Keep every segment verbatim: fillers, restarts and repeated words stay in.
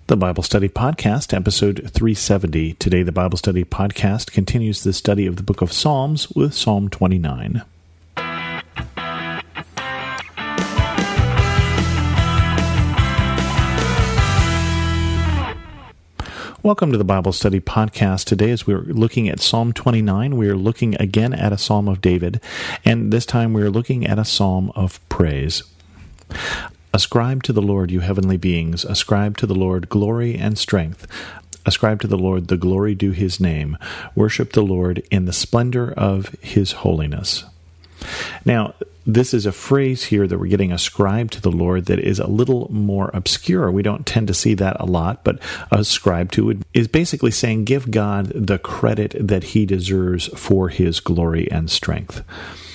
The Bible Study Podcast, episode three seventy. Today, the Bible Study Podcast continues the study of the book of Psalms with Psalm twenty-nine. Welcome to the Bible Study Podcast. Today, as we're looking at Psalm twenty-nine, we are looking again at a Psalm of David, and this time we are looking at a Psalm of praise. Ascribe to the Lord, you heavenly beings. Ascribe to the Lord glory and strength. Ascribe to the Lord the glory due his name. Worship the Lord in the splendor of his holiness. Now, this is a phrase here that we're getting ascribed to the Lord that is a little more obscure. We don't tend to see that a lot, but ascribe to is basically saying give God the credit that he deserves for his glory and strength.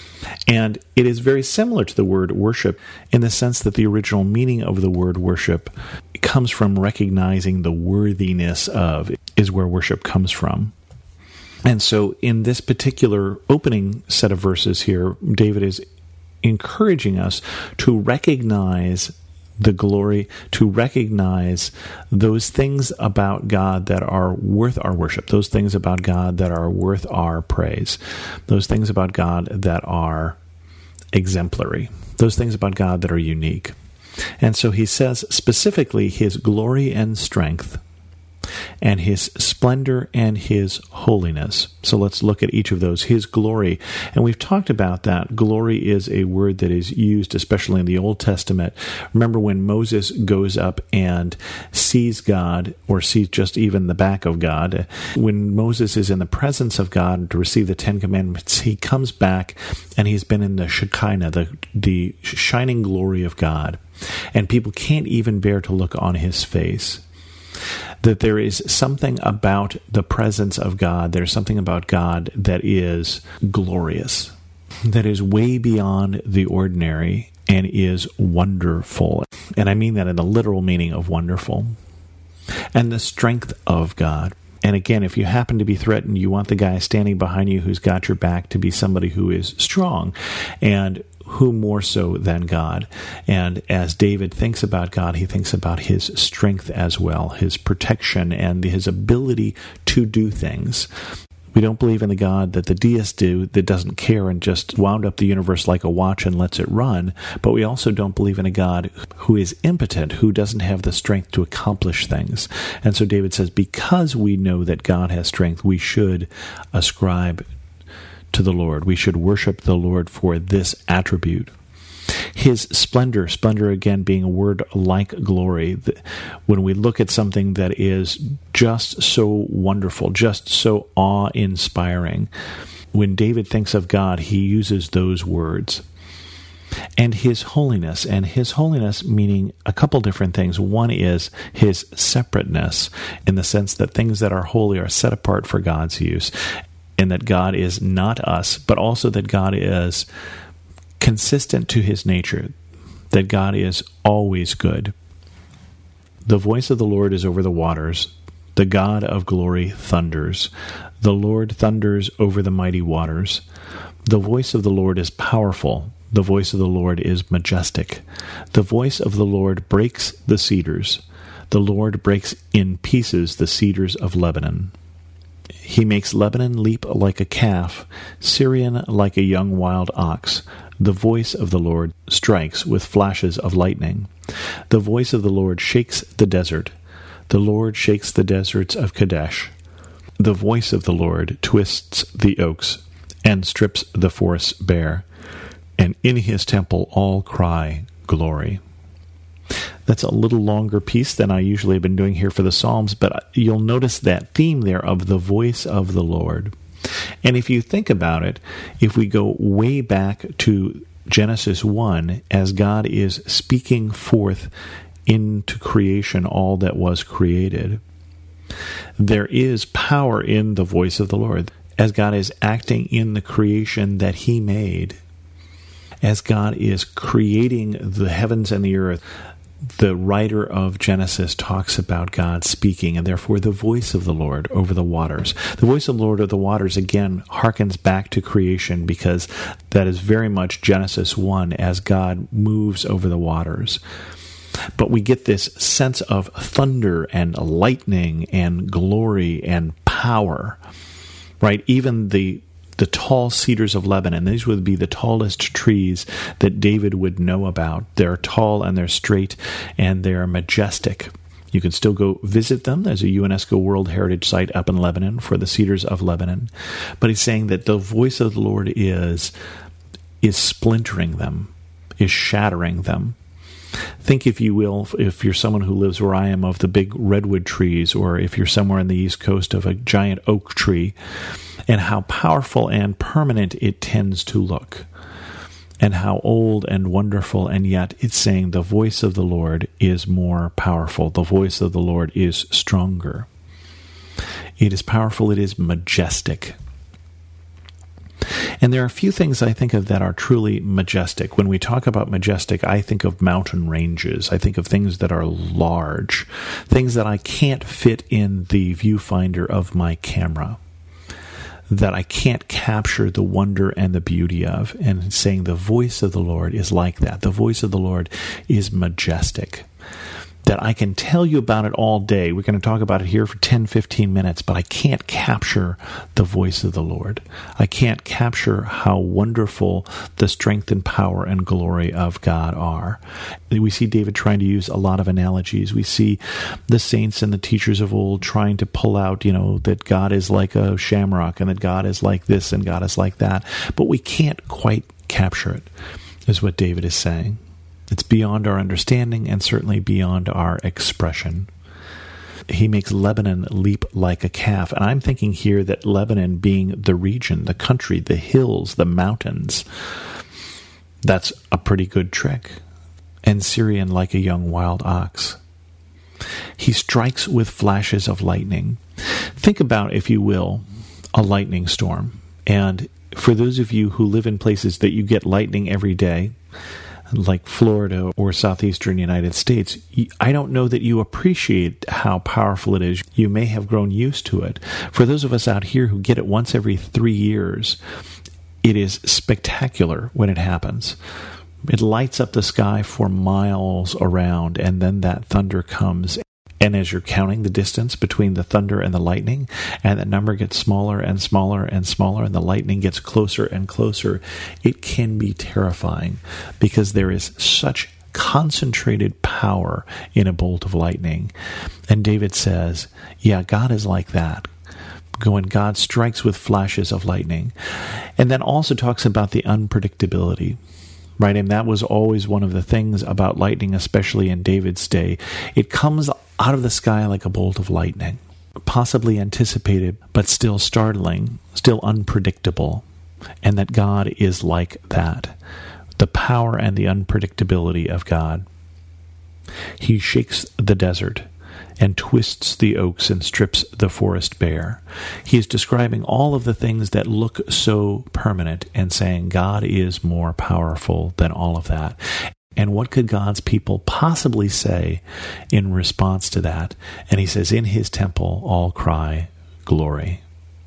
And it is very similar to the word worship in the sense that the original meaning of the word worship comes from recognizing the worthiness of, is where worship comes from. And so in this particular opening set of verses here, David is encouraging us to recognize the glory, to recognize those things about God that are worth our worship, those things about God that are worth our praise, those things about God that are exemplary, those things about God that are unique. And so he says specifically his glory and strength, and his splendor and his holiness. So let's look at each of those. His glory, and we've talked about that. Glory is a word that is used especially in the Old Testament. Remember when Moses goes up and sees God, or sees just even the back of God, when Moses is in the presence of God to receive the Ten Commandments, he comes back and he's been in the Shekinah, the, the shining glory of God, and people can't even bear to look on his face. That there is something about the presence of God, there's something about God that is glorious, that is way beyond the ordinary and is wonderful. And I mean that in the literal meaning of wonderful. And the strength of God. And again, if you happen to be threatened, you want the guy standing behind you who's got your back to be somebody who is strong, and who more so than God. And as David thinks about God, he thinks about his strength as well, his protection and his ability to do things. We don't believe in the God that the deists do, that doesn't care and just wound up the universe like a watch and lets it run. But we also don't believe in a God who is impotent, who doesn't have the strength to accomplish things. And so David says, because we know that God has strength, we should ascribe to the Lord. We should worship the Lord for this attribute. His splendor, splendor again being a word like glory. When we look at something that is just so wonderful, just so awe-inspiring, when David thinks of God, he uses those words. And his holiness, and his holiness meaning a couple different things. One is his separateness, in the sense that things that are holy are set apart for God's use, and that God is not us, but also that God is consistent to his nature, that God is always good. The voice of the Lord is over the waters. The God of glory thunders. The Lord thunders over the mighty waters. The voice of the Lord is powerful. The voice of the Lord is majestic. The voice of the Lord breaks the cedars. The Lord breaks in pieces the cedars of Lebanon. He makes Lebanon leap like a calf, Syrian like a young wild ox. The voice of the Lord strikes with flashes of lightning. The voice of the Lord shakes the desert. The Lord shakes the deserts of Kadesh. The voice of the Lord twists the oaks and strips the forests bare. And in his temple all cry, glory. That's a little longer piece than I usually have been doing here for the Psalms, but you'll notice that theme there of the voice of the Lord. And if you think about it, if we go way back to Genesis one, as God is speaking forth into creation all that was created, there is power in the voice of the Lord. As God is acting in the creation that he made, as God is creating the heavens and the earth, the writer of Genesis talks about God speaking, and therefore the voice of the Lord over the waters. The voice of the Lord over the waters, again, harkens back to creation, because that is very much Genesis one, as God moves over the waters. But we get this sense of thunder and lightning and glory and power, right? Even the the tall cedars of Lebanon, these would be the tallest trees that David would know about. They're tall and they're straight and they're majestic. You can still go visit them. There's a UNESCO World Heritage Site up in Lebanon for the cedars of Lebanon. But he's saying that the voice of the Lord is, is splintering them, is shattering them. Think, if you will, if you're someone who lives where I am, of the big redwood trees, or if you're somewhere on the East Coast of a giant oak tree, and how powerful and permanent it tends to look, and how old and wonderful, and yet it's saying the voice of the Lord is more powerful. The voice of the Lord is stronger. It is powerful. It is majestic. And there are a few things I think of that are truly majestic. When we talk about majestic, I think of mountain ranges. I think of things that are large, things that I can't fit in the viewfinder of my camera, that I can't capture the wonder and the beauty of. And saying the voice of the Lord is like that. The voice of the Lord is majestic. That I can tell you about it all day. We're going to talk about it here for ten, fifteen minutes, but I can't capture the voice of the Lord. I can't capture how wonderful the strength and power and glory of God are. We see David trying to use a lot of analogies. We see the saints and the teachers of old trying to pull out, you know, that God is like a shamrock and that God is like this and God is like that. But we can't quite capture it, is what David is saying. It's beyond our understanding and certainly beyond our expression. He makes Lebanon leap like a calf. And I'm thinking here that Lebanon being the region, the country, the hills, the mountains, that's a pretty good trick. And Syrian like a young wild ox. He strikes with flashes of lightning. Think about, if you will, a lightning storm. And for those of you who live in places that you get lightning every day, like Florida or southeastern United States, I don't know that you appreciate how powerful it is. You may have grown used to it. For those of us out here who get it once every three years, it is spectacular when it happens. It lights up the sky for miles around, and then that thunder comes. And as you're counting the distance between the thunder and the lightning, and that number gets smaller and smaller and smaller, and the lightning gets closer and closer, it can be terrifying because there is such concentrated power in a bolt of lightning. And David says, yeah, God is like that. When God strikes with flashes of lightning. And then also talks about the unpredictability. Right, and that was always one of the things about lightning, especially in David's day. It comes out of the sky like a bolt of lightning, possibly anticipated, but still startling, still unpredictable, and that God is like that. The power and the unpredictability of God. He shakes the desert and twists the oaks and strips the forest bare. He is describing all of the things that look so permanent and saying God is more powerful than all of that. And what could God's people possibly say in response to that? And he says, in his temple all cry, glory.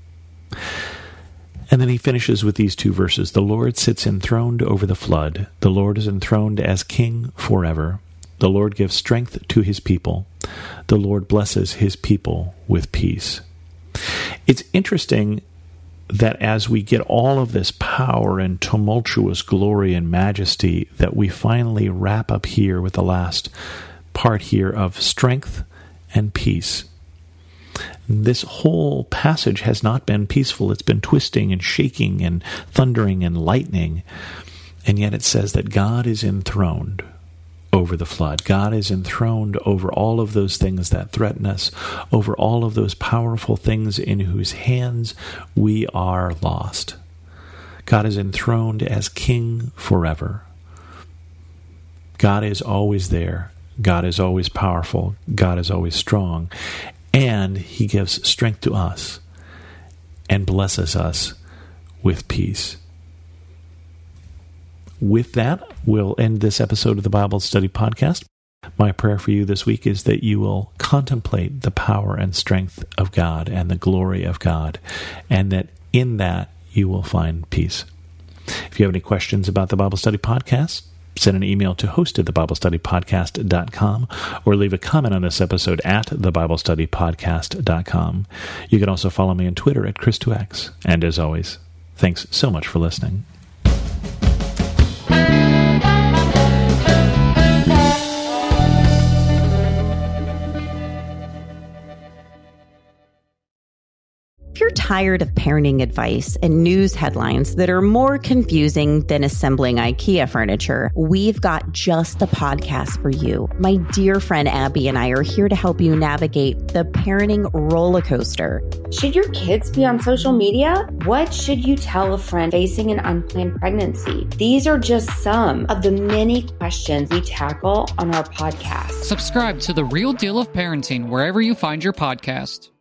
And then he finishes with these two verses. The Lord sits enthroned over the flood. The Lord is enthroned as king forever. The Lord gives strength to his people. The Lord blesses his people with peace. It's interesting that as we get all of this power and tumultuous glory and majesty, that we finally wrap up here with the last part here of strength and peace. This whole passage has not been peaceful. It's been twisting and shaking and thundering and lightning. And yet it says that God is enthroned over the flood. God is enthroned over all of those things that threaten us, over all of those powerful things in whose hands we are lost. God is enthroned as king forever. God is always there. God is always powerful. God is always strong. And he gives strength to us and blesses us with peace. With that, we'll end this episode of the Bible Study Podcast. My prayer for you this week is that you will contemplate the power and strength of God and the glory of God, and that in that you will find peace. If you have any questions about the Bible Study Podcast, send an email to host at the bible study podcast dot com or leave a comment on this episode at the bible study podcast dot com. You can also follow me on Twitter at Chris two X. And as always, thanks so much for listening. If you're tired of parenting advice and news headlines that are more confusing than assembling IKEA furniture, we've got just the podcast for you. My dear friend Abby and I are here to help you navigate the parenting roller coaster. Should your kids be on social media? What should you tell a friend facing an unplanned pregnancy? These are just some of the many questions we tackle on our podcast. Subscribe to The Real Deal of Parenting wherever you find your podcast.